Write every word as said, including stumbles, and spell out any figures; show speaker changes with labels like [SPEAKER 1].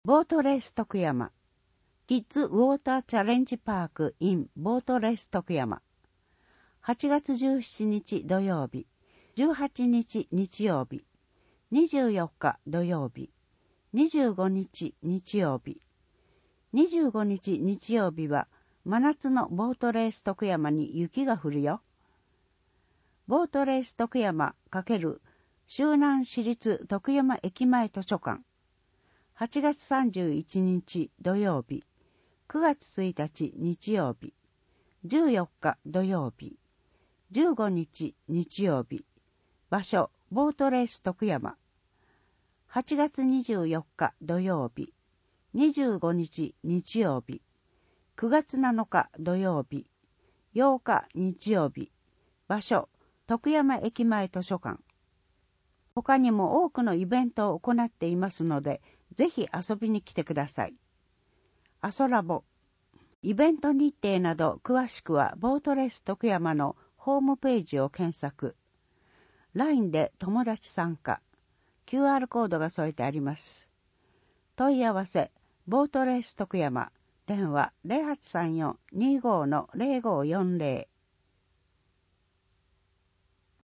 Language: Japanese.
[SPEAKER 1] ボートレース徳山。キッズウォーターチャレンジパーク in ボートレース徳山。はちがつじゅうしちにち土曜日、じゅうはちにち日曜日、にじゅうよっか土曜日、にじゅうごにち日曜日。にじゅうごにち日曜日は真夏のボートレース徳山に雪が降るよ。ボートレース徳山×周南市立徳山駅前図書館。はちがつさんじゅういちにち土曜日、くがつついたち日曜日、じゅうよっか土曜日、じゅうごにち日曜日。場所、ボートレース徳山。はちがつにじゅうよっか土曜日、にじゅうごにち日曜日、くがつなのか土曜日、ようか日曜日。場所、徳山駅前図書館。他にも多くのイベントを行っていますので、ぜひ遊びに来てください。アソラボ。イベント日程など詳しくはボートレース徳山のホームページを検索。ライン で友達参加。キューアール コードが添えてあります。問い合わせ、ボートレース徳山。電話 ゼロはちさんよんにーごーのゼロごーよんゼロ。